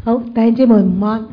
好，弟兄姊妹午安。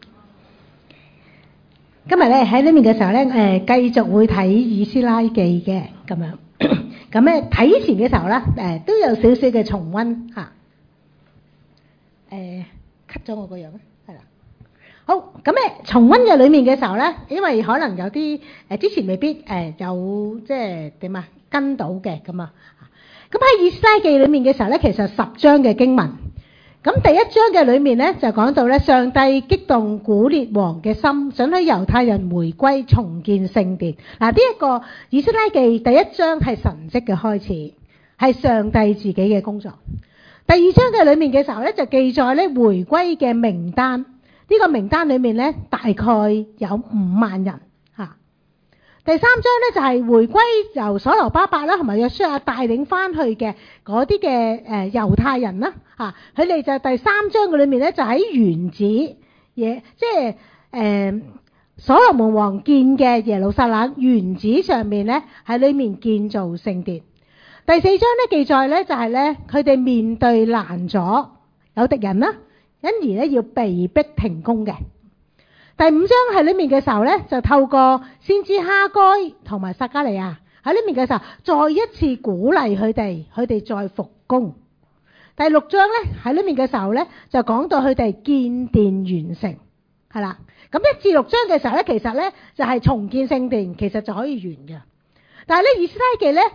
今日咧喺呢面嘅時候咧，繼續會睇以斯拉記嘅咁樣。咁咧睇前嘅時候咧，都有少少嘅重溫嚇。cut 咗我個樣咧，係啦。好，咁咧重溫嘅裡面嘅時候咧，因為可能有啲之前未必有即係點啊跟到嘅咁啊。咁喺以斯拉記裡面嘅時候咧，其實10章嘅經文。咁第一章嘅裏面咧就講到咧，上帝激動古列王嘅心，想喺猶太人回歸重建聖殿。嗱，呢一個以斯拉記第一章係神蹟嘅開始，係上帝自己嘅工作。第二章嘅裏面嘅時候咧，就記載咧回歸嘅名單。呢個名單裏面咧大概有5萬人嚇。第三章咧就係回歸由所羅巴伯啦同埋約書亞帶領翻去嘅嗰啲嘅猶太人啦嚇，佢哋就第三章嘅裏面咧就喺原址嘢，即係所羅門王建嘅耶路撒冷原址上面咧喺裏面建造聖殿。第四章咧記載咧就係咧佢哋面對攔阻有敵人啦，因而咧要被逼停工嘅。第五章喺裏面嘅時候咧，就透過先知哈該同埋撒迦利亞喺裏面嘅時候，再一次鼓勵佢哋再復工。第六章咧喺裏面嘅時候咧，就講到佢哋建殿完成，係啦。咁1至6章嘅時候咧，其實咧就係重建聖殿，其實就可以完嘅。但係咧以斯拉記咧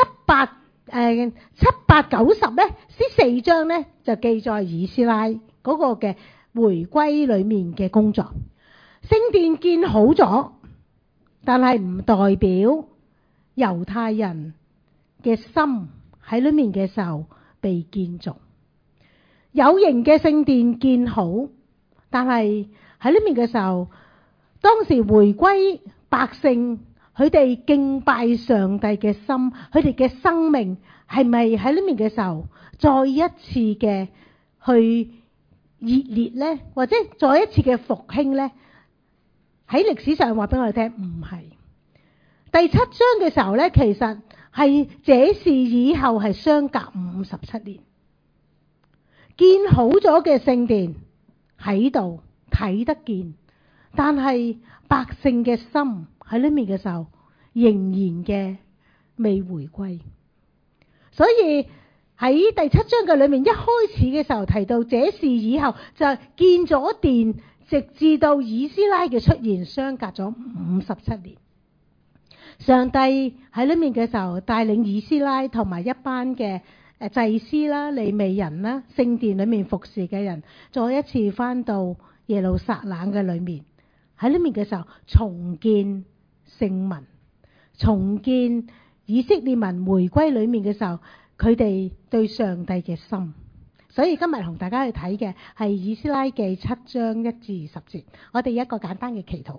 7、8、9、10咧呢4章咧就記載以斯拉嗰個嘅回歸裏面嘅工作。聖殿建好咗，但係唔代表猶太人嘅心喺裏面嘅時候被建造。有形嘅聖殿建好，但係喺裏面嘅時候，當時回歸百姓，佢哋敬拜上帝嘅心，佢哋嘅生命係咪喺裏面嘅時候再一次嘅去熱烈呢？或者再一次嘅復興呢？喺歷史上話俾我哋聽，唔係。第7章嘅時候呢，其實係這事以後係相隔57年，建好咗嘅聖殿喺度睇得見，但係百姓嘅心喺裏面嘅時候仍然嘅未回歸。所以喺第7章嘅裏面一開始嘅時候提到這事以後，就建咗殿，直至到以斯拉嘅出現，相隔咗57年。上帝喺裏面嘅時候帶領以斯拉同埋一班嘅祭司啦、利未人啦、聖殿裏面服侍嘅人，再一次返到耶路撒冷嘅裏面，喺裏面嘅時候重建聖民，重建以色列民回歸裏面嘅時候，佢哋對上帝嘅心。所以今日同大家去睇嘅係以斯拉記7章1至10節，我哋一個簡單嘅祈禱。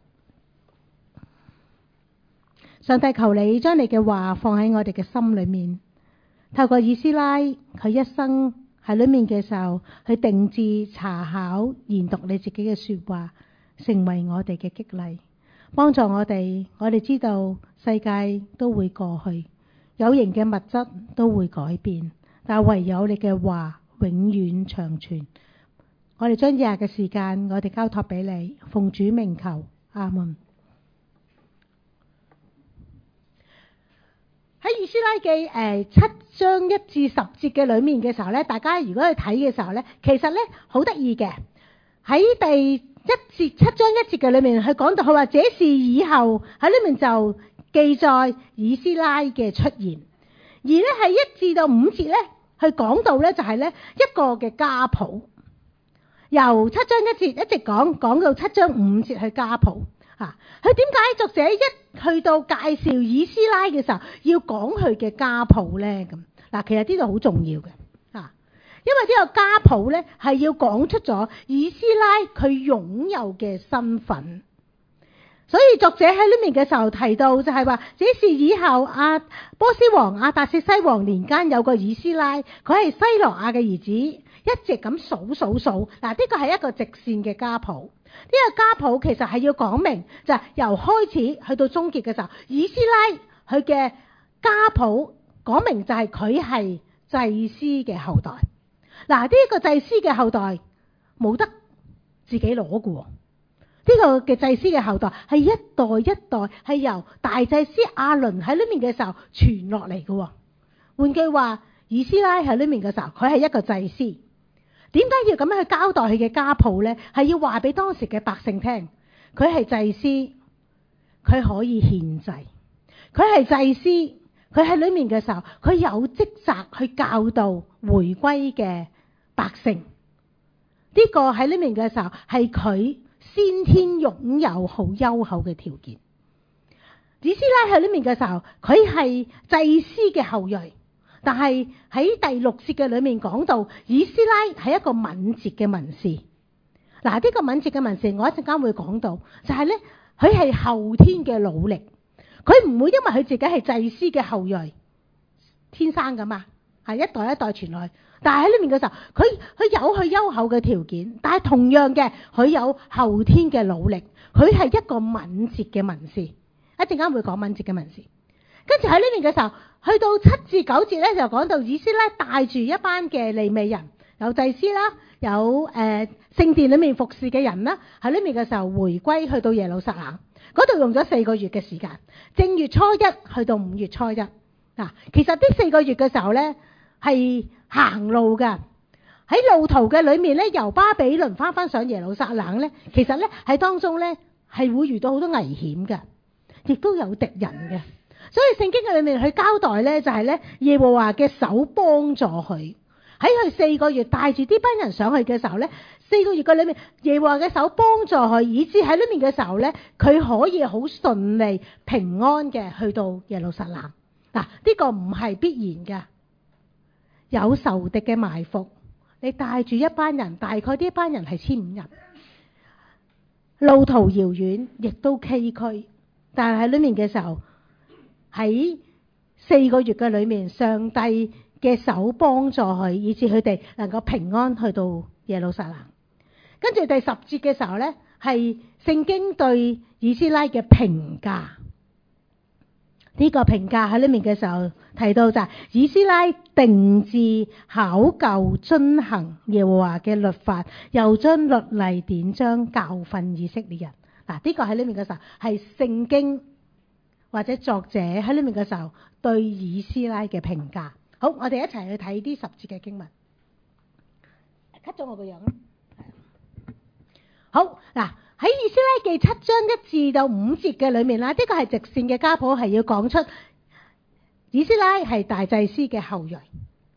上帝，求你將你嘅話放喺我哋嘅心裏面，透過以斯拉佢一生喺裏面嘅時候，去定志查考研讀你自己嘅說話，成為我哋嘅激勵，幫助我哋。我哋知道世界都會過去，有形嘅物質都會改變，但唯有你嘅話永遠長存。我哋將以下嘅時間，我哋交託俾你，奉主名求，阿門。喺以斯拉記7章1至10節嘅裏面嘅時候咧，大家如果去睇嘅時候咧，其實咧好得意嘅。喺第7章1節嘅裏面，佢講到佢話這事以後喺裏面就記載以斯拉嘅出現，而咧係1至到5節咧，佢講到咧就係咧一個嘅家譜，由7章1節一直講到7章5節去家譜。佢點解作者一去到介紹以斯拉嘅時候要講佢嘅家譜呢？咁嗱，其實呢度好重要嘅，因為呢個家譜呢係要講出咗以斯拉佢擁有嘅身份。所以作者喺裏面嘅時候提到就係話，這事以後波斯王亞達薛西王年間有個以斯拉，佢係西羅亞嘅兒子，一直咁數。嗱，呢個係一個直線嘅家譜。呢個家譜其實係要講明，就係由開始去到終結嘅時候，以斯拉佢嘅家譜講明就係佢係祭司嘅後代。嗱，呢個祭司嘅後代冇得自己攞嘅喎。呢個嘅祭司嘅後代係一代一代係由大祭司亞倫喺裏面嘅時候傳落嚟嘅喎。換句話，以斯拉喺裏面嘅時候，佢係一個祭司。點解要咁樣去交代佢嘅家譜呢？係要話俾當時嘅百姓聽，佢係祭司，佢可以獻祭，佢係祭司，佢喺裏面嘅時候，佢有職責去教導回歸嘅百姓。呢個喺裏面嘅時候係佢先天擁有好優厚嘅條件。以斯拉喺裏面嘅時候，佢係祭司嘅後裔，但係喺第6節嘅裏面講到，以斯拉係一個敏捷嘅文士。嗱，呢個敏捷嘅文士，我一陣間會講到，就係呢，佢係後天嘅努力，佢唔會因為佢自己係祭司嘅後裔，天生噶嘛，係一代一代傳落去。但係喺裏面嘅時候，佢有佢優厚嘅條件，但係同樣嘅，佢有後天嘅努力，佢係一個敏捷嘅文士。一陣間會講敏捷嘅文士。跟住喺呢邊嘅時候，去到7至9節咧，就講到以斯拉帶住一班嘅利未人，有祭司啦，有聖殿裏面服侍嘅人啦，喺呢邊嘅時候回歸去到耶路撒冷嗰度，用咗4個月嘅時間，正月初1去到5月初1。其實呢4個月嘅時候咧係行路㗎，喺路途嘅裏面咧，由巴比倫翻上耶路撒冷咧，其實咧喺當中咧係會遇到好多危險嘅，亦都有敵人嘅。所以聖經嘅裏面去交代咧，就係咧耶和華嘅手幫助佢，喺佢4個月帶住啲班人上去嘅時候咧，4個月嘅裏面耶和華嘅手幫助佢，以致喺裏面嘅時候咧，佢可以好順利平安嘅去到耶路撒冷。嗱，呢個唔係必然嘅，有仇敵嘅埋伏，你帶住一班人，大概呢班人係15人，路途遙遠，亦都崎嶇，但係喺裏面嘅時候，喺4個月嘅裏面，上帝嘅手幫助佢，以致佢哋能夠平安去到耶路撒冷。跟住第10節嘅時候呢，係聖經對以斯拉嘅評價。呢個評價喺裏面嘅時候提到就係以斯拉定志考究遵行耶和華嘅律法，又將律例典章教訓以色列人。嗱，呢個喺裏面嘅時候係聖經或者作者喺裏面嘅時候對以斯拉嘅評價。好，我哋一齊去睇啲10節嘅經文。cut 咗我個樣啦。好，嗱。喺以斯拉記7章1至到5節嘅裏面啦，呢個係直線嘅家譜，係要講出以斯拉係大祭司嘅後裔。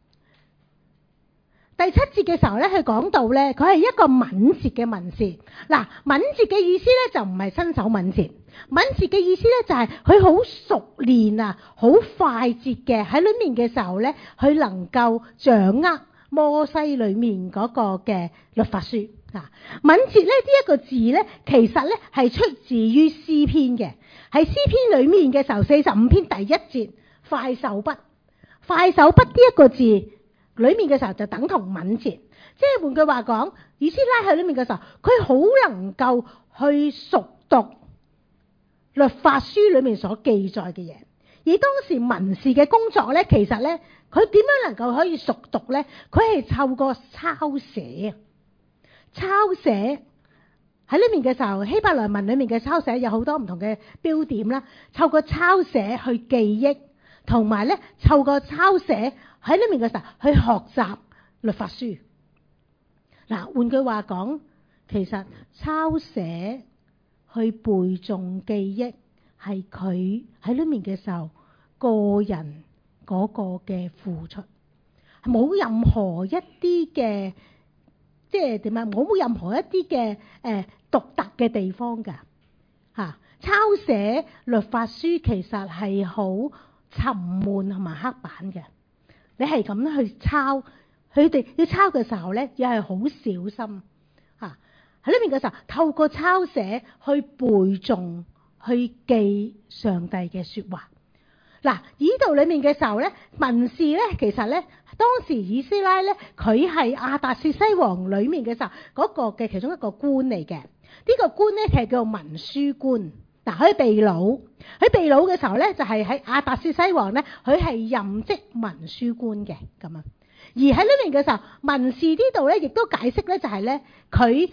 第7節嘅時候咧，佢講到咧，佢係一個敏捷嘅文士。嗱，敏捷嘅意思咧就唔係身手敏捷，敏捷嘅意思咧就係佢好熟練啊，好快捷嘅喺裏面嘅時候咧，佢能夠掌握摩西裏面嗰個嘅律法書。敏捷咧呢一個字咧，其實咧係出自於詩篇嘅，喺詩篇裏面嘅時候45篇第1節，快手筆。快手筆呢一個字裏面嘅時候就等同敏捷，即係換句話講，以斯拉喺裏面嘅時候，佢好能夠去熟讀律法書裏面所記載嘅嘢。而當時文士嘅工作咧，其實咧佢點樣能夠可以熟讀咧？佢係透過抄寫。抄寫喺裏面嘅時候，希伯來文裏面嘅抄寫有好多唔同嘅標點啦。透過抄寫去記憶，同埋咧透過抄寫喺裏面嘅時候去學習律法書。嗱，換句話講，其實抄寫去背誦記憶係佢喺裏面嘅時候個人嗰個嘅付出，冇任何一啲嘅。即係點啊？冇任何一啲嘅獨特嘅地方㗎嚇。抄寫律法書其實係好沉悶同埋刻板嘅。你係咁去抄，佢哋要抄嘅時候咧，又係好小心嚇。喺呢邊嘅時候，透過抄寫去背誦、去記上帝嘅説話。嗱，呢度裡面嘅時候咧，文士咧，其實咧。當時以斯拉咧，佢係亞達薛西王裏面嘅時候嗰個嘅其中一個官嚟嘅。呢個官咧係叫做文書官。嗱，佢被擄，喺被擄嘅時候咧，就係喺亞達薛西王咧，佢係任職文書官嘅咁啊。而喺呢邊嘅時候，文士呢度咧，亦都解釋咧，就係咧佢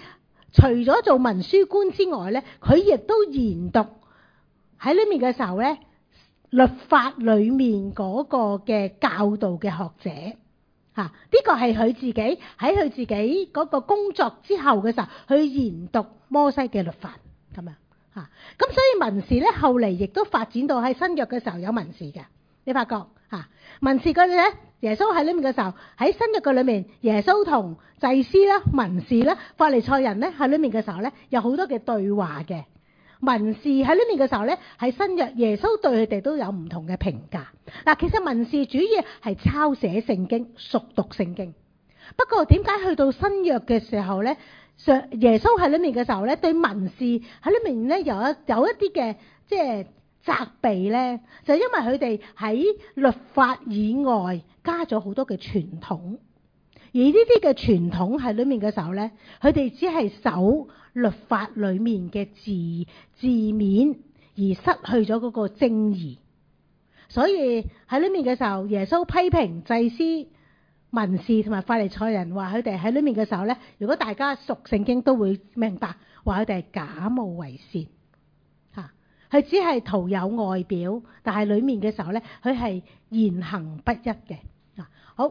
除咗做文書官之外咧，佢亦都研讀喺裏面嘅時候咧，律法裏面嗰個嘅教導嘅學者嚇，呢個係佢自己喺佢自己嗰個工作之後嘅時候去研讀摩西嘅律法咁樣嚇。咁所以文士咧後嚟亦都發展到喺新約嘅時候有文士嘅，你發覺嚇文士嗰陣咧，耶穌喺裏面嘅時候喺新約嘅裏面，耶穌同祭司啦、文士啦、法利賽人咧喺裏面嘅時候咧，有好多嘅對話嘅。文士喺裏面嘅時候咧，喺新約耶穌對佢哋都有唔同嘅評價。嗱，其實文士主要係抄寫聖經、熟讀聖經。不過點解去到新約嘅時候咧，耶穌喺裏面嘅時候咧，對文士喺裏面咧有一啲嘅即係責備咧，就因為佢哋喺律法以外加咗好多嘅傳統，而呢啲嘅傳統喺裏面嘅時候咧，佢哋只係守律法裏面嘅字面，而失去咗嗰個正義。所以喺裏面嘅時候，耶穌批評祭司、文士同埋法利賽人，話佢哋喺裏面嘅時候咧，如果大家熟聖經都會明白，話佢哋係假冒為善嚇，佢只係徒有外表，但係裏面嘅時候咧，佢係言行不一嘅。好，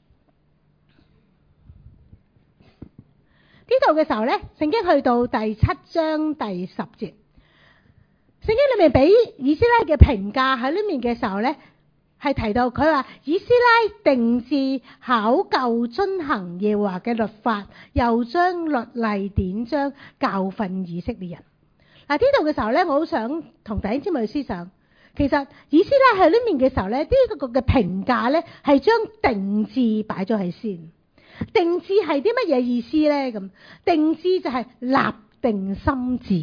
呢度嘅時候咧，聖經去到第7章第10節，聖經裏面俾以斯拉嘅評價喺裏面嘅時候咧，係提到佢話以斯拉定志考究遵行耶和華嘅律法，又將律例典章教訓以色列人。嗱，呢度嘅時候咧，我好想同弟兄姊妹思想，其實以斯拉喺裏面嘅時候咧，呢個嘅評價咧係將定志擺咗喺先。定志係啲乜嘢意思咧？咁定志就係立定心志，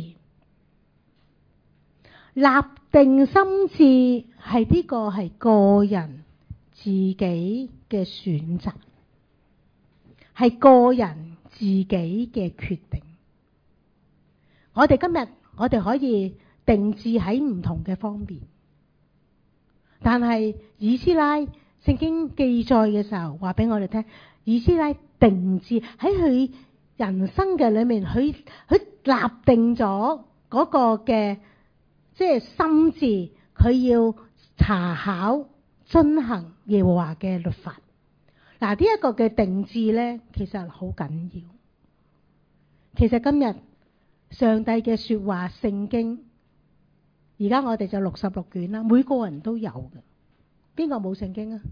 立定心志係呢個係個人自己嘅選擇，係個人自己嘅決定。我哋今日我哋可以定志喺唔同嘅方面，但係以斯拉聖經記載嘅時候話俾我哋聽，以斯拉定志喺佢人生嘅裏面，佢立定咗嗰個嘅即係心志，佢要查考遵行耶和華嘅律法。嗱，呢一個嘅定志咧，其實好緊要。其實今日上帝嘅說話聖經，而家我哋就66卷啦，每個人都有嘅。邊個冇聖經啊？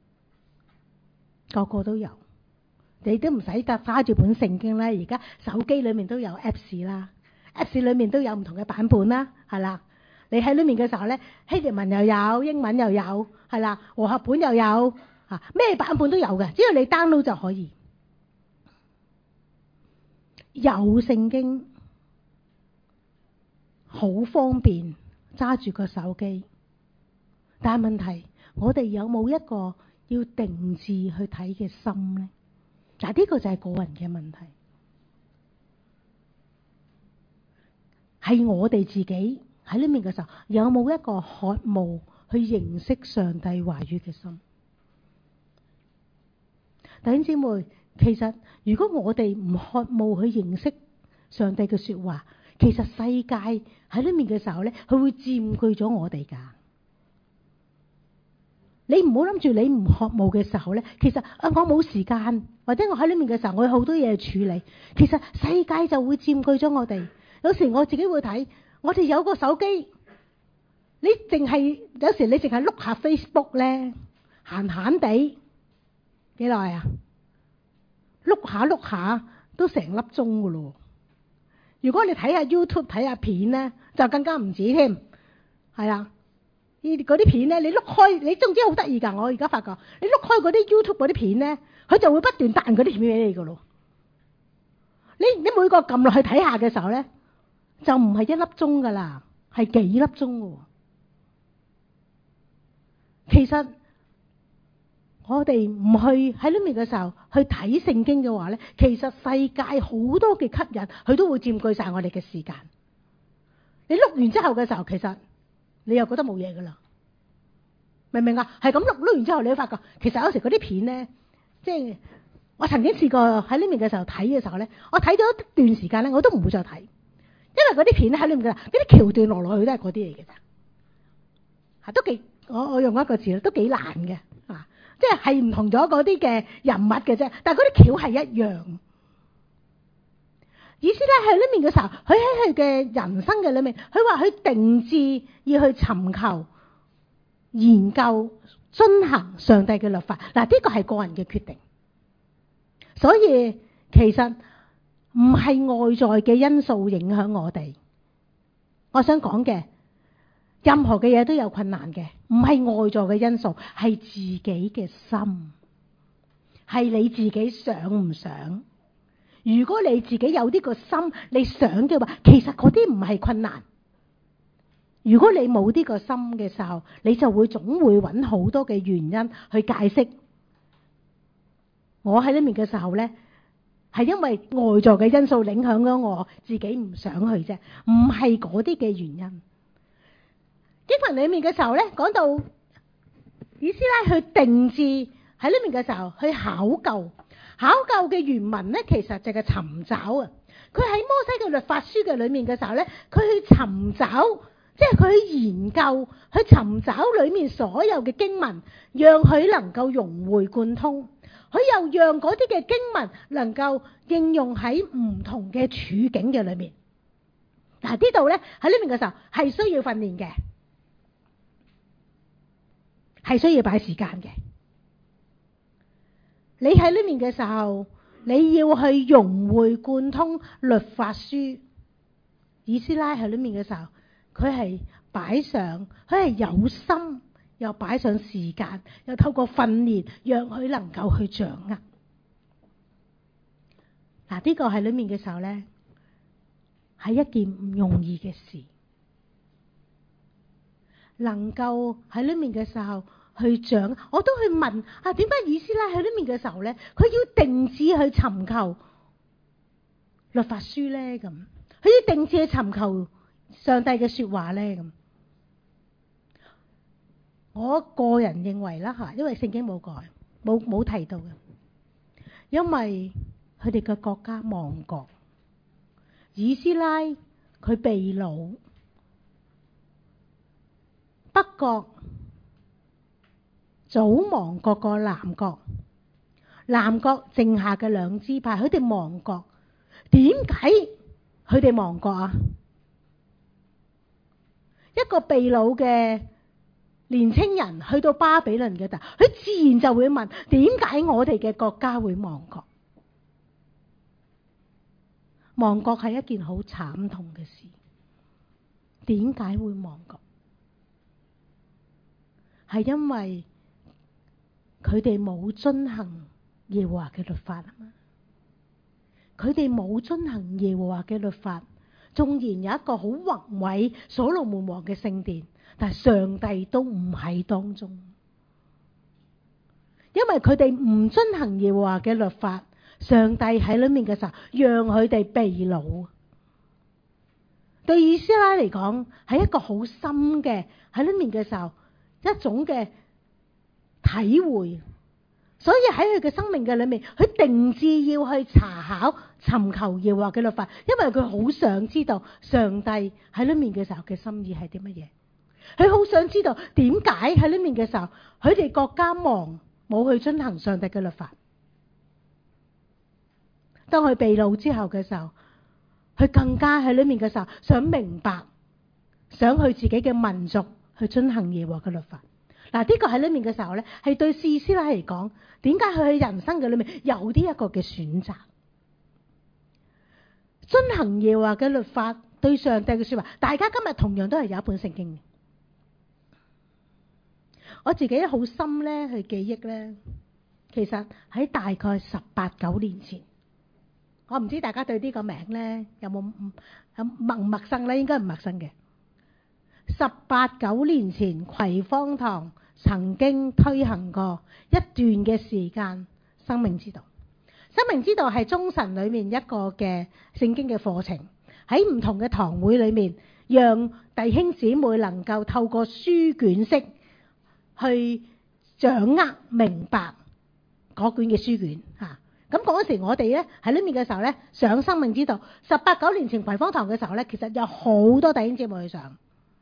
個個都有，你都唔使得揸住本聖經啦。而家手機裏面都有 Apps 啦，Apps 裏面都有唔同嘅版本啦，係啦。你喺裏面嘅時候咧，希臘文又有，英文又有，係啦，和合本又有，啊，咩版本都有嘅，只要你 download 就可以。有聖經好方便，揸住個手機，但係問題，我哋有冇一個要定志去睇嘅心呢？嗱，呢個就係個人嘅問題，係我哋自己喺裏面嘅時候，有冇一個渴慕去認識上帝話語嘅心？弟兄姊妹，其實如果我哋唔渴慕去認識上帝嘅說話，其實世界喺裏面嘅時候咧，佢會佔據咗我哋噶。你唔好諗住你唔渴慕嘅時候咧，其實我冇時間，或者我喺裏面嘅時候我有好多嘢處理，其實世界就會佔據咗我哋。有時我自己會睇，我哋有個手機，你淨係有時你淨係碌下 Facebook 咧，閒閒地幾耐啊？碌下都成粒鐘噶咯。如果你睇下 YouTube 睇下片咧，就更加唔止添，係啦。嗰啲片咧，你碌開，你總之好得意噶。我而家發覺，你碌開嗰啲 YouTube 嗰啲片咧，佢就會不斷彈嗰啲片俾你噶咯。你每個撳落去睇下嘅時候咧，就唔係1粒鐘噶啦，係幾粒鐘噶。其實我哋唔去喺裏面嘅時候去睇聖經嘅話咧，其實世界好多嘅吸引，佢都會佔據晒我哋嘅時間。你碌完之後嘅時候，其實你又覺得冇嘢噶啦，明唔明啊？係咁碌完之後，你會發覺其實有時嗰啲片咧，即係我曾經試過喺呢面嘅時候睇嘅時候咧，我睇咗一段時間咧，我都唔會再睇，因為嗰啲片喺呢面嘅嗰啲橋段來來去都係嗰啲嚟嘅咋，嚇都幾我用一個字啦，都幾難嘅啊，即係唔同咗嗰啲嘅人物嘅啫，但係嗰啲橋係一樣。以斯拉喺呢面嘅時候，佢喺佢嘅人生嘅裏面，佢話佢定志要去尋求、研究、遵行上帝嘅律法。嗱，呢個係個人嘅決定。所以其實唔係外在嘅因素影響我哋。我想講嘅，任何嘅嘢都有困難嘅，唔係外在嘅因素，係自己嘅心，係你自己想唔想。如果你自己有呢個心，你想嘅話，其實嗰啲唔係困難。如果你冇呢個心嘅時候，你就會總會揾好多嘅原因去解釋。我喺呢面嘅時候呢，係因為外在嘅因素影響咗我自己唔想去啫，唔係嗰啲嘅原因。經文裏面嘅時候呢，講到以斯拉去定志喺呢面嘅時候去考究嘅原文呢，其實就係尋找啊。佢喺摩西嘅律法書嘅裏面嘅時候呢，佢去尋找，即係佢去研究，去尋找裏面所有嘅經文，讓佢能夠融會貫通。佢又讓嗰啲嘅經文能夠應用喺唔同嘅處境嘅裏面。嗱，呢度咧喺呢邊嘅時候係需要訓練嘅，係需要擺時間嘅。你喺呢邊嘅時候，你要去融會貫通律法書。以斯拉喺呢邊嘅時候，佢係擺上，佢係有心。又擺上時間，又透過訓練，讓佢能夠去掌握。嗱，呢個喺裏面嘅時候呢，係一件唔容易嘅事。能夠喺裏面嘅時候去掌握，我都去問啊，點解以斯拉喺裏面嘅時候呢，佢要定志去尋求律法書呢？咁佢要定志去尋求上帝嘅說話呢？咁。我個人認為啦嚇，因為聖經冇改，冇提到嘅，因為佢哋嘅國家亡國，以斯拉佢被擄，北國早亡國個南國，南國剩下嘅兩支派，佢哋亡國。點解佢哋亡國啊？一個被擄嘅年青人去到巴比倫嘅地，佢自然就會問：點解我哋嘅國家會亡國？亡國係一件好慘痛嘅事。點解會亡國？係因為佢哋冇遵行耶和華嘅律法啊嘛。佢哋冇遵行耶和華嘅律法，縱然有一個好宏偉所羅門王嘅聖殿。但係上帝都唔喺當中，因為佢哋唔遵行耶和華嘅律法，上帝喺裏面嘅時候，讓佢哋被擄。對以斯拉嚟講，係一個好深嘅喺裏面嘅時候一種嘅體會。所以喺佢嘅生命嘅裏面，佢定志要去查考、尋求耶和華嘅律法，因為佢好想知道上帝喺裏面嘅時候嘅心意係啲乜嘢。佢好想知道點解喺呢面嘅時候，佢哋國家亡，冇去遵行上帝嘅律法。當佢被擄之後嘅時候，佢更加喺呢面嘅時候想明白，想去自己嘅民族去遵行耶和華嘅律法。嗱，呢個喺呢面嘅時候呢，係對以斯拉嚟講，點解佢喺人生嘅裏面有呢一個嘅選擇？遵行耶和華嘅律法，對上帝嘅說話，大家今日同樣都係有一本聖經嘅。我自己好深咧去記憶咧，其實喺大概18、19年前，我唔知大家對呢個名咧有陌唔陌生咧？應該唔陌生嘅。18、19年前，葵芳堂曾經推行過一段嘅時間生命之道。生命之道係中神裏面一個嘅聖經嘅課程，喺唔同嘅堂會裏面，讓弟兄姊妹能夠透過書卷式去掌握明白嗰卷嘅書卷嚇， 咁嗰時我哋咧喺裏面嘅時候咧，上生命之道18、9年前葵芳堂嘅時候咧，其實有好多弟兄姊妹去上，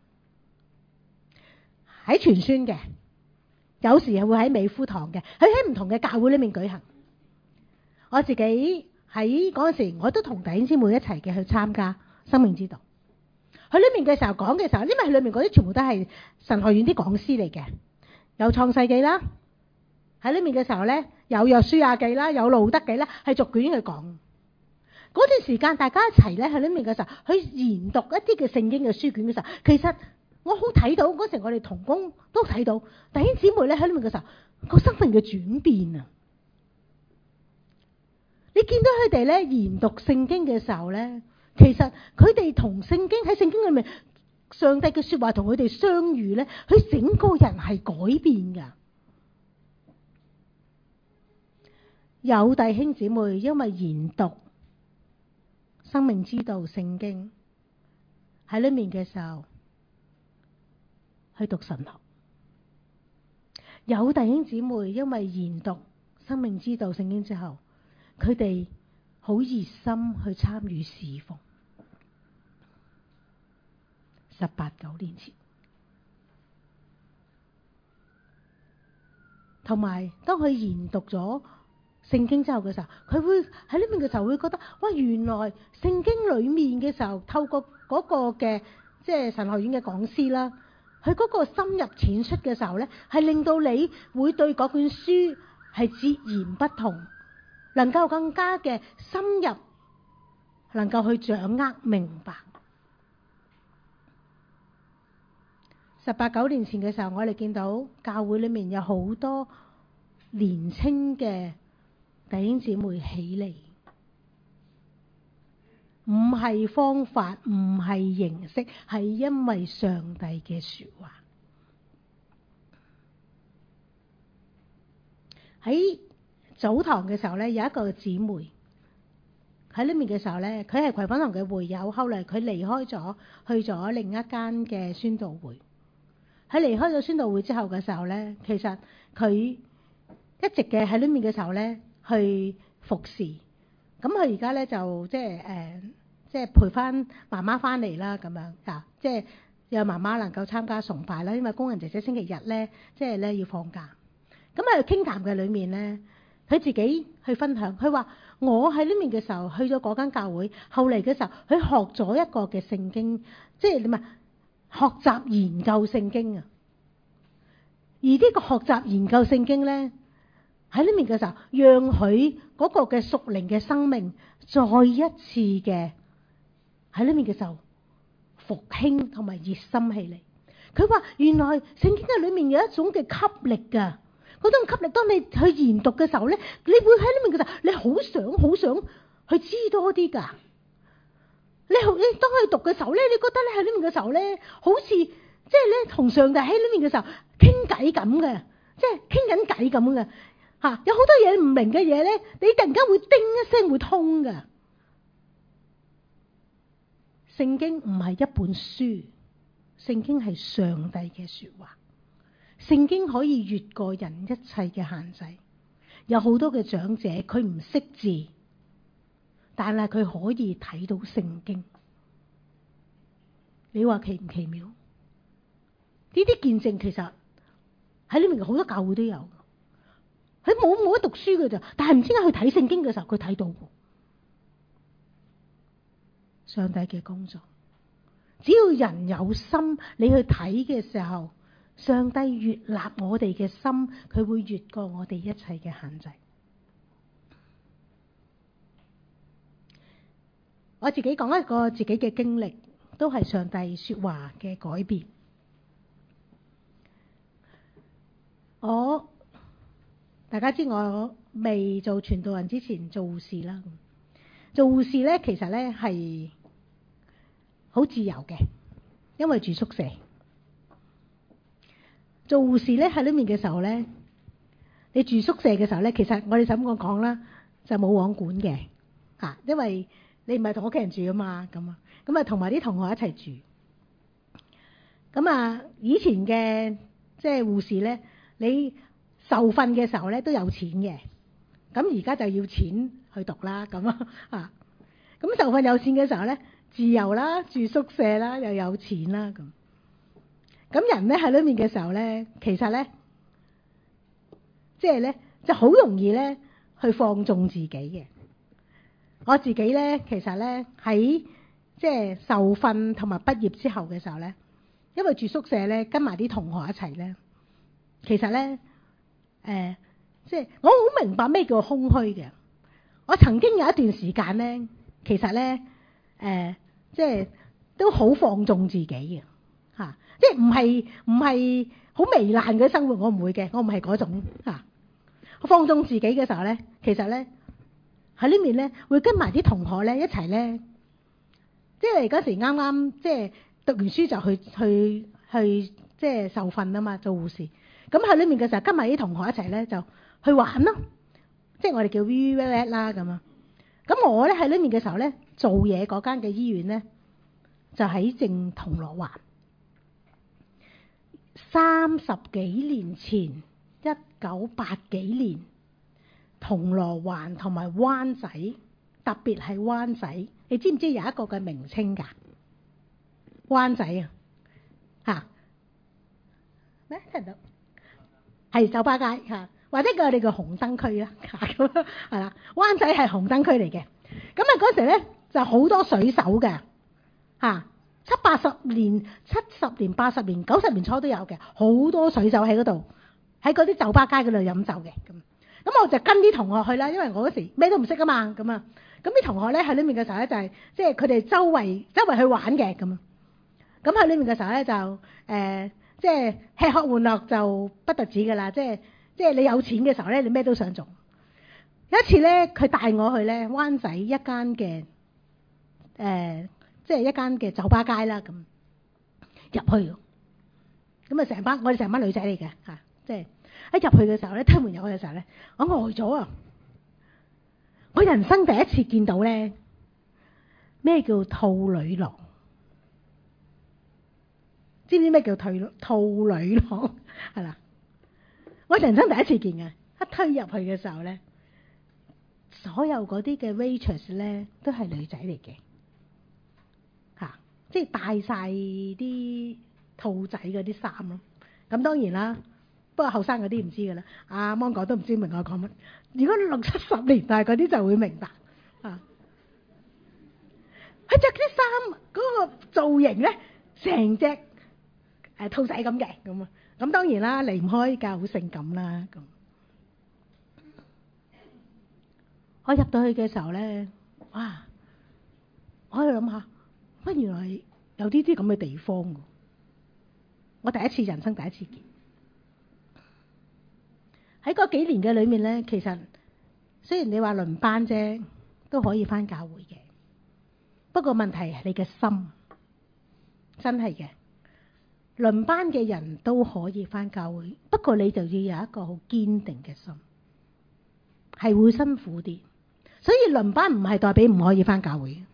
喺傳宣嘅，有時係會喺美孚堂嘅，佢喺唔同嘅教會裏面舉行。我自己喺嗰陣時，我都同弟兄姊妹一齊嘅去參加生命之道。喺裏面嘅時候講嘅時候，因為佢裏面嗰啲全部都係神學院啲講師嚟嘅，有創世記啦，喺裏面嘅時候咧，有約書亞記啦，有路德記啦，係逐卷去講。嗰段時間大家一齊咧喺裏面嘅時候，去研讀一啲嘅聖經嘅書卷嘅時候，其實我好睇到嗰時我哋同工都睇到弟兄姊妹咧喺裏面嘅時候個生命嘅轉變啊！你見到佢哋咧研讀聖經嘅時候咧，其實佢哋同聖經喺聖經裏面上帝嘅說話同佢哋相遇咧，佢整個人係改變噶。有弟兄姊妹因為研讀生命之道聖經喺裏面嘅時候去讀神學，有弟兄姊妹因為研讀生命之道聖經之後，佢哋好熱心去參與侍奉。18、9年前，同埋當佢研讀咗聖經之後嘅時候，佢會喺呢邊嘅時候會覺得，哇！原來聖經裏面嘅時候，透過嗰個嘅即係神學院嘅講師啦，佢嗰個深入淺出嘅時候咧，係令到你會對嗰卷書係截然不同，能夠更加嘅深入，能夠去掌握明白。18、9年前嘅時候，我哋見到教會裏面有好多年青嘅弟兄姊妹起嚟，唔係方法，唔係形式，係因為上帝嘅說話。喺早堂嘅時候咧，有一個姊妹喺裏面嘅時候咧，佢係葵芳堂嘅會友，後嚟佢離開咗，去咗另一間嘅宣道會。喺離開咗宣道會之後嘅時候咧，其實佢一直嘅喺裏面嘅時候咧，去服侍。咁佢而家咧就即係陪翻媽媽翻嚟啦，咁樣啊，即係讓媽媽能夠參加崇拜啦。因為工人姐姐星期日咧，即係咧要放假。咁喺傾談嘅裏面咧，佢自己去分享，佢話我喺呢面嘅時候去咗嗰間教會，後嚟嘅時候佢學咗一個嘅聖經，即係點啊？學習研究聖經啊，而呢個學習研究聖經咧，喺呢面嘅時候，讓佢嗰個嘅屬靈嘅生命再一次嘅喺呢面嘅時候復興同埋熱心起嚟。佢話原來聖經嘅裏面有一種嘅吸力噶，嗰種吸力，當你去研讀嘅時候咧，你會喺呢面嘅時候，你好想去知多啲噶。你當佢讀嘅時候咧，你覺得咧喺呢面嘅時候咧，好似即係咧同上帝喺呢面嘅時候傾偈咁嘅，即係傾緊偈咁嘅嚇。有好多嘢唔明嘅嘢咧，你突然間會叮一聲會通嘅。聖經唔係一本書，聖經係上帝嘅說話。聖經可以越過人一切嘅限制。有好多嘅長者佢唔識字，但係佢可以睇到聖經，你話奇唔奇妙？呢啲見證其實喺裏面好多教會都有，佢冇得讀書嘅咋，但係唔知點解去睇聖經嘅時候佢睇到。上帝嘅工作，只要人有心，你去睇嘅時候，上帝悅納我哋嘅心，佢會越過我哋一切嘅限制。我自己講一個自己嘅經歷，都係上帝說話嘅改變。大家知我未做傳道人之前做護士啦。做護士咧，其實咧係好自由嘅，因為住宿舍。做護士咧喺裏面嘅時候咧，你住宿舍嘅時候咧，其實我哋就咁講啦，就冇網管嘅嚇，因為你唔係同屋企人住啊嘛，咁啊同埋啲同學一齊住。咁啊，以前嘅即係護士咧，你受訓嘅時候咧都有錢嘅， 咁而家就要錢去讀啦，咁啊，咁受訓有錢嘅時候咧，自由啦，住宿舍啦，又有錢啦，咁人咧喺裏面嘅時候咧，其實咧，即係咧就好容易咧去放縱自己嘅。我自己咧，其實咧喺即係受訓同埋畢業之後嘅時候咧，因為住宿舍咧，跟埋啲同學一齊咧，其實咧，即係我好明白咩叫空虛嘅。我曾經有一段時間咧，其實咧，即係都好放縱自己嘅嚇，即係唔係好糜爛嘅生活，我唔會嘅，我唔係嗰種嚇。我放縱自己嘅時候咧，其實咧喺呢面咧會跟埋啲同學咧一齊咧，即係嗰時啱啱即係讀完書就去即係受訓啊嘛，做護士。咁喺呢面嘅時候跟埋啲同學一齊咧就去玩咯，即係我哋叫 VVVet 啦咁啊。咁我咧喺呢面嘅時候咧做嘢嗰間嘅醫院咧就喺正銅鑼灣。30幾年前，1980幾年，銅鑼灣同埋灣仔，特別係灣仔，你知唔知有一個嘅名稱㗎？灣仔啊，嚇咩聽唔到？係酒吧街嚇，或者叫我哋叫紅燈區啦，咁係啦。灣仔係紅燈區嚟嘅，咁啊嗰時咧就好多水手嘅嚇。70年、80年、90年初都有嘅，好多水手喺嗰度，喺嗰啲酒吧街嗰度飲酒嘅咁我就跟啲同學去啦，因為我嗰時咩都唔識啊嘛，咁啲同學咧喺裏面嘅時候咧就係即係佢哋周圍去玩嘅咁喺裏面嘅時候咧就即係吃喝玩樂就不特止噶啦，即係你有錢嘅時候咧，你咩都想做。有一次咧，佢帶我去咧灣仔一間嘅即係一間嘅酒吧街啦，咁入去，咁啊我哋成班女仔嚟嘅嚇，即係一入去嘅時候咧，推門入去嘅時候咧，我呆咗啊！我人生第一次見到咧咩叫兔女郎，知唔知咩叫兔女郎？係啦，我人生第一次見嘅，一推入去嘅時候咧，所有嗰啲嘅 waitress 咧都係女仔嚟嘅。即係戴晒啲兔仔嗰啲衫咯，咁當然啦。不過後生嗰啲唔知㗎啦，阿芒果都唔知明我講乜。如果60、70年代嗰啲就會明白啊。佢着啲衫嗰個造型咧，成隻兔仔咁嘅咁啊。咁當然啦，離唔開㗎，好性感啦咁。我入到去嘅時候咧，哇！我喺度諗下。原來有啲咁嘅地方㗎，我人生第一次見。喺嗰幾年嘅裏面咧，其實雖然你話輪班啫，都可以返教會嘅。不過問題係你嘅心，真係嘅。輪班嘅人都可以返教會，不過你就要有一個好堅定嘅心，係會辛苦啲。所以輪班唔係代表唔可以返教會。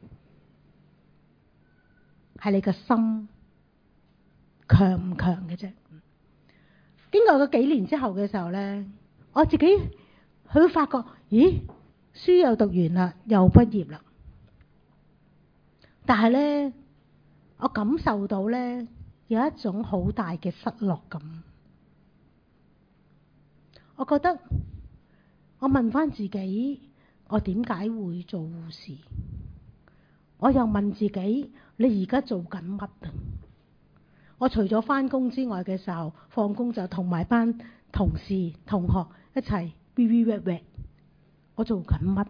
係你個心強唔強嘅啫。經過嗰幾年之後嘅時候咧，我自己佢會發覺，咦，書又讀完啦，又畢業啦。但係咧，我感受到咧有一種好大嘅失落感。我覺得我問翻自己，我點解會做護士？我又問自己，你而家做緊乜啊？我除咗返工之外嘅時候，放工就同埋班同事同學一齊 VVVet，我做緊乜？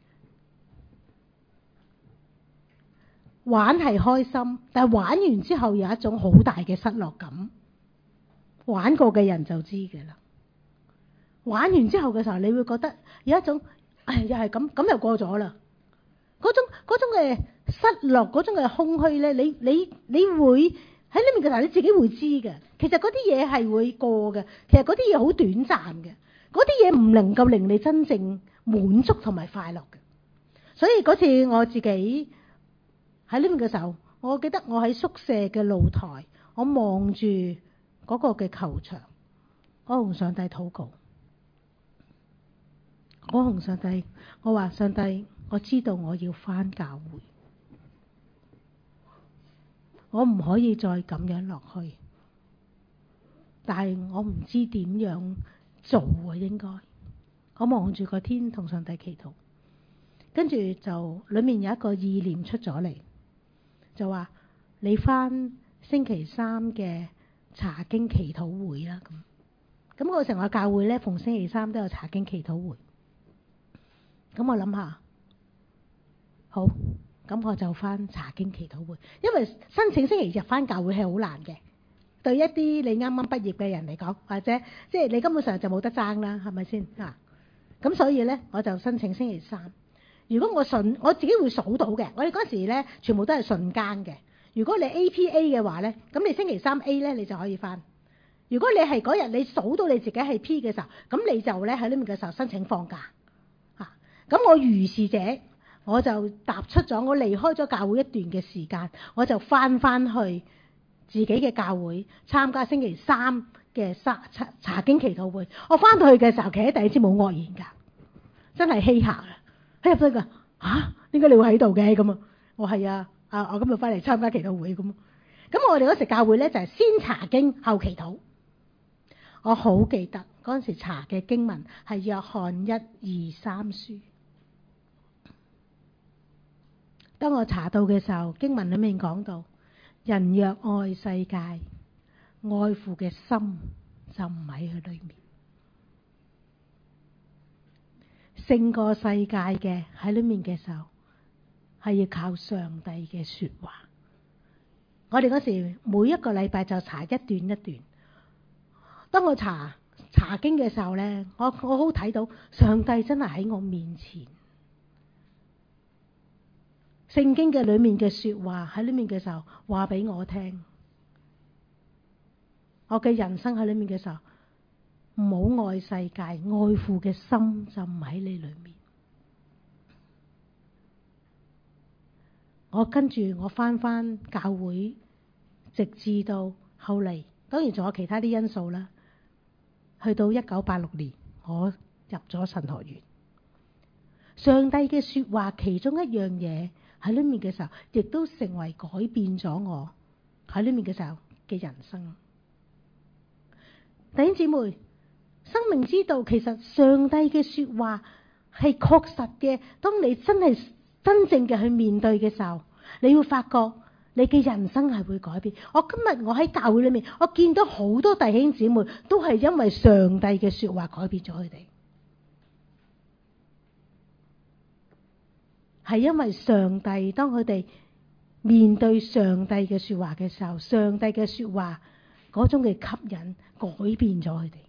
玩係開心，但係玩完之後有一種好大嘅失落感。玩過嘅人就知嘅啦。玩完之後嘅時候，你會覺得有一種，又係咁又過咗啦。嗰種嘅失落，嗰種嘅空虛咧，你會喺呢面嘅時候，你自己會知嘅。其實嗰啲嘢係會過嘅，其實嗰啲嘢好短暫嘅，嗰啲嘢唔能夠令你真正滿足同埋快樂嘅。所以嗰次我自己喺呢面嘅時候，我記得我喺宿舍嘅露台，我望住嗰個嘅球場，我同上帝禱告， 我同上帝，我話上帝，我知道我要返教會，我唔可以再咁樣落去，但係我唔知點樣做啊，應該。我望住個天同上帝祈禱，跟住就裏面有一個意念出咗嚟，就話你返星期三嘅查經祈禱會啦。咁嗰成個教會咧，逢星期三都有查經祈禱會。咁我諗下，好，咁我就返查經祈禱會，因為申請星期日返教會係好難嘅，對一啲你啱啱畢業嘅人嚟講，或者即係你根本上就冇得爭啦，係咪先啊？咁所以咧，我就申請星期三。如果我自己會數到嘅，我哋嗰時咧全部都係順更嘅。如果你 APA 嘅話咧，咁你星期三 A 咧你就可以返。如果你係嗰日你數到你自己係 P 嘅時候，咁你就咧喺呢邊嘅時候申請放假。咁我如是者，我就踏出咗，我離開咗教會一段嘅時間，我就返去自己嘅教會參加星期三嘅查經祈禱會。我返到去嘅時候，企喺第一支冇愕然㗎，真係稀客啊！喺入邊㗎嚇，點解你會喺度嘅咁啊？我係啊，我今日返嚟參加祈禱會咁。咁我哋嗰時教會咧就係先查經後祈禱。我好記得嗰陣時查嘅經文係約翰1、2、3書。當我查到嘅時候，經文裡面講到，人若愛世界，愛父嘅心就唔喺佢裏面。勝過世界嘅喺裏面嘅時候，係要靠上帝嘅說話。我哋嗰時每一個禮拜就查一段一段。當我查經嘅時候呢，我好睇到上帝真係喺我面前。聖經嘅裏面嘅說話喺裏面嘅時候話俾我聽，我嘅人生喺裏面嘅時候，唔好愛世界，愛父嘅心就唔喺你裏面。我跟住我返教會，直至到後嚟，當然仲有其他啲因素啦。去到1986年，我入咗神學院。上帝嘅說話其中一樣嘢喺裏面嘅時候，亦都成為改變咗我喺裏面嘅時候嘅人生。弟兄姊妹，生命之道其實上帝嘅說話係確實嘅。當你真正嘅去面對嘅時候，你會發覺你嘅人生係會改變。今日我喺教會裏面，我見到好多弟兄姊妹都係因為上帝嘅說話改變咗佢哋，係因為上帝當佢哋面對上帝嘅說話嘅時候，上帝嘅說話嗰種嘅吸引改變咗佢哋。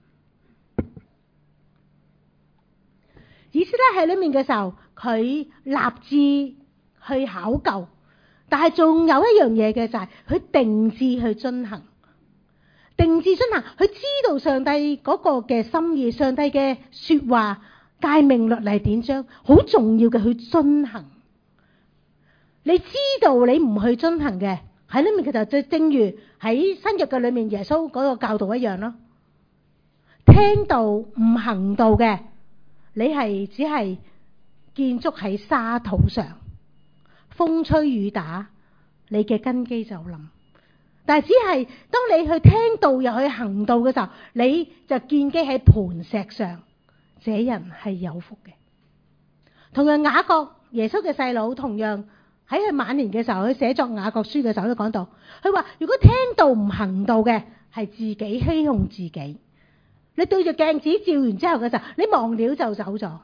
以斯拉喺裏面嘅時候，佢立志去考究，但係仲有一樣嘢嘅就係佢定志去遵行。定志遵行，佢知道上帝嗰個嘅心意，上帝嘅說話、誡命律例典章好重要嘅去遵行。你知道你唔去遵行嘅，喺裏面其實就正如喺新約嘅裏面耶穌嗰個教導一樣咯。聽道唔行道嘅，你係只係建築喺沙土上，風吹雨打，你嘅根基就冧。但係只係當你去聽道又去行道嘅時候，你就建基喺磐石上，這人係有福嘅。同樣雅各，耶穌嘅細佬，同樣喺佢晚年嘅時候，佢寫作雅各書嘅時候都講到，佢話如果聽道唔行道嘅，係自己欺哄自己。你對住鏡子照完之後嘅時候，你忘了就走咗。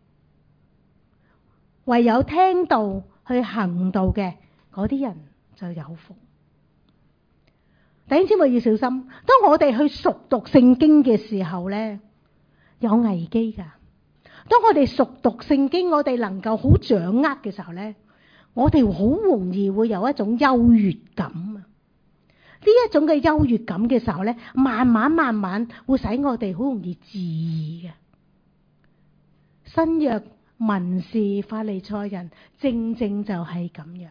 唯有聽道去行道嘅嗰啲人就有福。弟兄姊妹要小心，當我哋去熟讀聖經嘅時候呢，有危機噶。當我哋熟讀聖經，我哋能夠好掌握嘅時候呢，我哋好容易會有一種優越感啊！呢一種嘅優越感嘅時候呢，慢慢會使我哋好容易自義嘅。新約文士法利賽人正就係咁樣，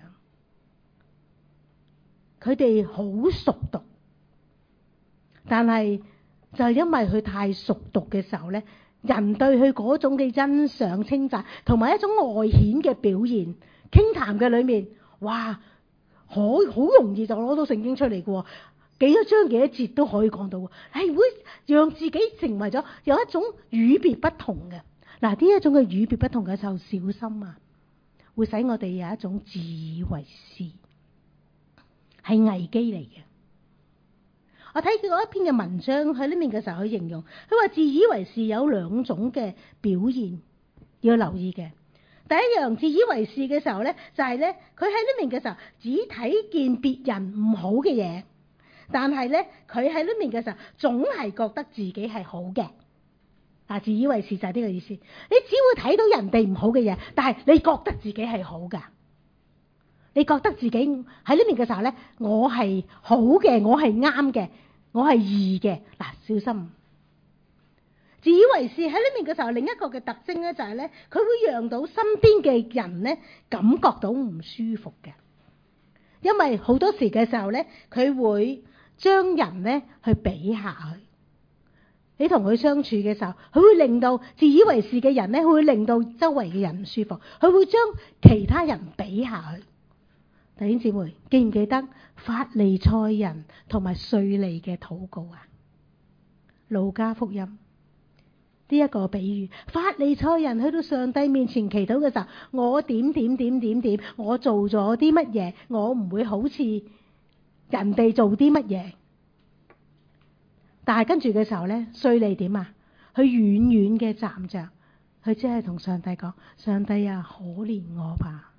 佢哋好熟讀，但係就因為佢太熟讀嘅時候呢， 人對佢嗰種嘅欣賞稱讚，同埋一種外顯嘅表現，傾談嘅裏面，哇，好容易就攞到聖經出嚟嘅喎，幾多章幾多節都可以講到喎，係會讓自己成為咗有一種與別不同嘅。嗱，呢一種嘅與別不同嘅就小心啊，會使我哋有一種自以為是，係危機嚟嘅。我睇過一篇嘅文章喺呢面嘅時候，佢形容佢話自以為是有兩種嘅表現要留意嘅。第一樣自以為是嘅時候咧，就係咧佢喺呢面嘅時候只睇見別人唔好嘅嘢，但係咧佢喺呢面嘅時候總係覺得自己係好嘅。自以為是就係呢個意思。你只會睇到人哋唔好嘅嘢，但係你覺得自己係好㗎。你覺得自己喺呢面嘅時候咧，我係好嘅，我係啱嘅，我係義嘅。小心。自以為是喺呢面嘅時候，另一個嘅特徵咧就係咧，佢會讓到身邊嘅人咧感覺到唔舒服嘅。因為好多時嘅時候咧，佢會將人咧去比下去。你同佢相處嘅時候，佢會令到自以為是嘅人咧，佢會令到周圍嘅人唔舒服。佢會將其他人比下去。弟兄姊妹，記唔記得法利賽人同埋稅吏嘅禱告啊？路加福音呢一個比喻，法利賽人去到上帝面前祈禱嘅時候，我點點點點點，我做咗啲乜嘢，我唔會好似人哋做啲乜嘢。但係跟住嘅時候咧，稅吏點啊？佢遠遠嘅站着，佢只係同上帝講：上帝啊，可憐我吧！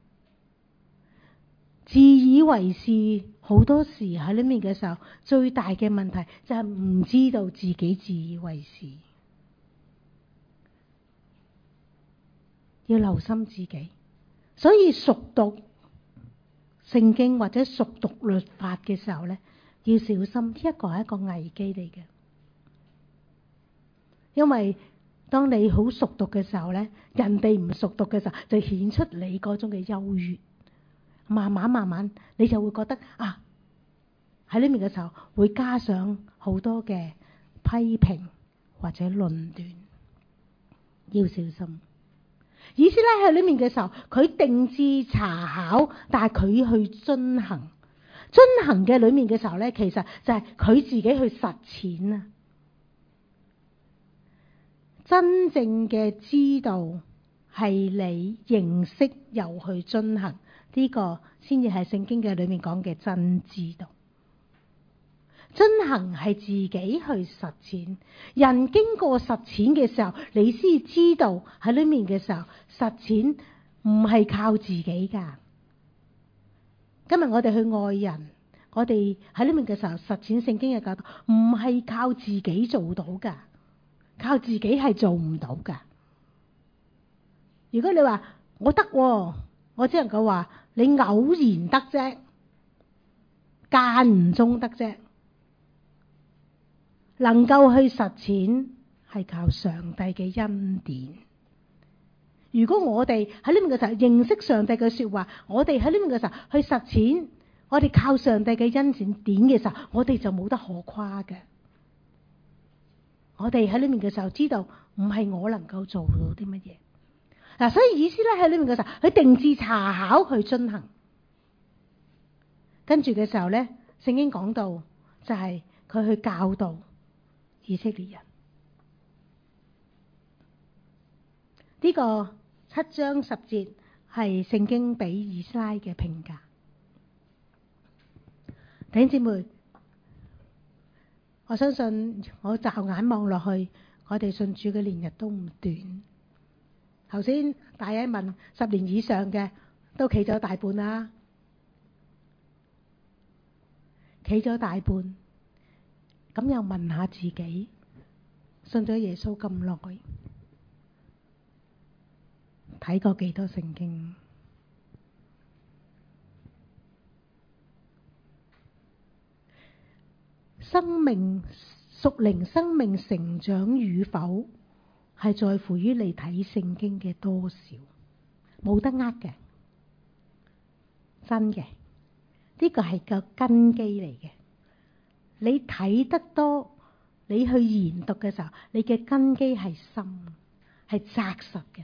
自以為是，好多時喺呢面嘅時候，最大嘅問題就係唔知道自己自以為是。要留心自己，所以熟讀聖經或者熟讀律法嘅時候咧，要小心，呢一個係一個危機嚟嘅。因為當你好熟讀嘅時候咧，人哋唔熟讀嘅時候，就顯出你嗰種嘅優越。慢慢你就會覺得喺呢面嘅時候會加上好多嘅批評或者論斷，要小心。以斯拉喺呢面嘅時候，佢定志查考，但係佢去遵行嘅裏面嘅時候咧，其實就係佢自己去實踐啊。真正嘅知道係你認識又去遵行。呢個先至係聖經嘅裏面講嘅真知道。遵行係自己去實踐，人經過實踐嘅時候，你先知道喺裏面嘅時候，實踐唔係靠自己噶。今日我哋去愛人，我哋喺裏面嘅時候實踐聖經嘅教導，唔係靠自己做到噶，靠自己係做唔到噶。如果你話我得，我只能夠話你偶然得啫，間唔中得啫。能夠去實踐係靠上帝嘅恩典。如果我哋喺呢邊嘅時候認識上帝嘅說話，我哋喺呢邊嘅時候去實踐，我哋靠上帝嘅恩典嘅時候，我哋就冇得可誇嘅。我哋喺呢邊嘅時候知道唔係我能夠做到啲乜嘢。所以以斯拉喺呢邊嘅時候，佢定志查考去遵行。跟住嘅時候咧，聖經講到就係佢去教導以色列人。呢個7章10節係聖經俾以斯拉嘅評價。弟兄姊妹，我相信我驟眼望落去，我哋信主嘅年日都唔短。頭先大家問10年以上嘅都企咗大半啦，企咗大半，咁又問下自己，信咗耶穌咁耐，睇過幾多聖經？生命屬靈生命成長與否，係在乎於你睇聖經嘅多少，冇得呃嘅，真嘅，呢個係個根基嚟嘅。你睇得多， 你去研讀嘅時候，你嘅根基係深，係紮實嘅，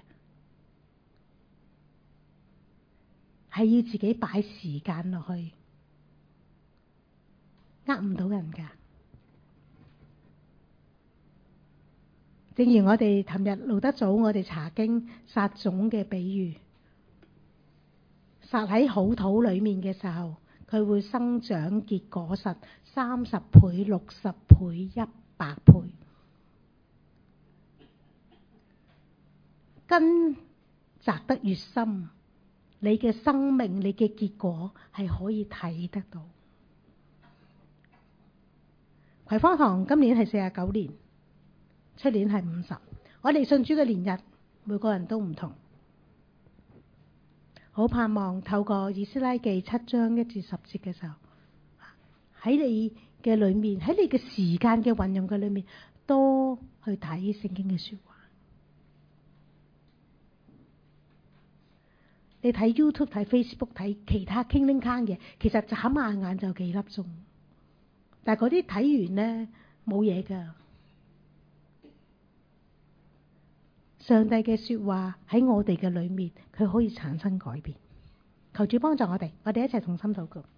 係要自己擺時間落去，呃唔到人㗎。正如我哋琴日路德組我哋查經撒種嘅比喻，撒喺好土裏面嘅時候，佢會生長結果實30倍、60倍、100倍。根扎得越深，你嘅生命、你嘅結果係可以睇得到。葵芳堂今年係49年，出年係50。我哋信主嘅年日，每個人都唔同。好盼望透過以斯拉記7章1至10節嘅時候，喺你嘅裏面，喺你嘅時間嘅運用嘅裏面，多去睇聖經嘅說話。你睇 YouTube、睇 Facebook、睇其他傾拎坑嘅，其實眨下眼就幾粒鐘，但係嗰啲睇完呢，冇嘢噶。上帝嘅說話喺我哋嘅裏面，佢可以產生改變。求主幫助我哋一齊同心禱告。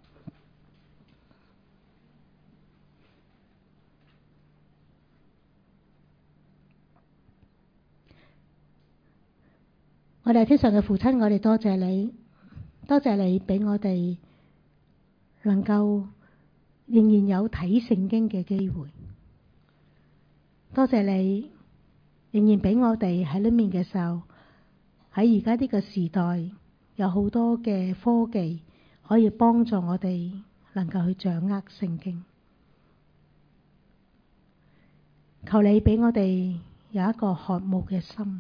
我哋天上嘅父親，我哋多謝你，多謝你俾我哋能夠仍然有睇聖經嘅機會。多謝你仍然俾我哋喺裏面嘅時候，喺而家呢個時代有好多嘅科技可以幫助我哋能夠去掌握聖經。求你俾我哋有一個渴慕嘅心。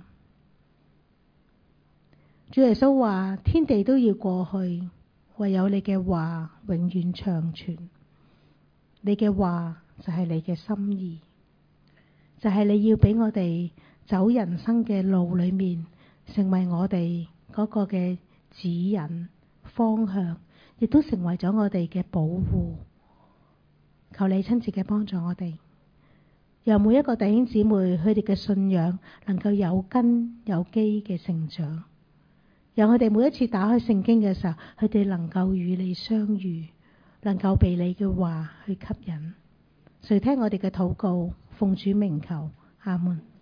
主耶穌話：天地都要過去，唯有你嘅話永遠長存。你嘅話就係你嘅心意，就係你要俾我哋走人生嘅路裏面，成為我哋嗰個嘅指引方向，亦都成為咗我哋嘅保護。求你親自嘅幫助我哋，由每一個弟兄姊妹佢哋嘅信仰能夠有根有基嘅成長。讓佢哋每一次打開聖經嘅時候，佢哋能夠與你相遇，能夠被你嘅話去吸引。垂聽我哋嘅禱告，奉主名求，阿門。